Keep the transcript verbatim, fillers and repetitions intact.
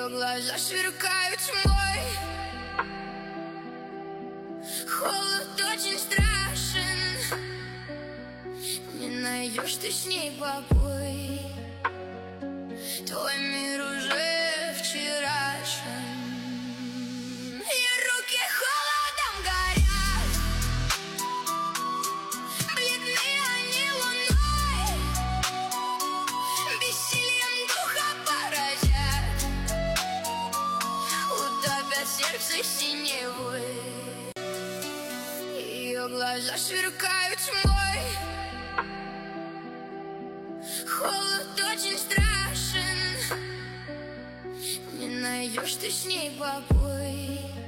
Ее глаза сверкают тьмой. Холод очень страшен, не найдешь ты с ней покой. Твой мир уже вчерашен. Ее руки холодом горят, бледные они луной, бессилием духа поразят, утопят сердце синевой. Ее глаза сверкают тьмой. Холод очень страшен, не найдешь ты с ней покой.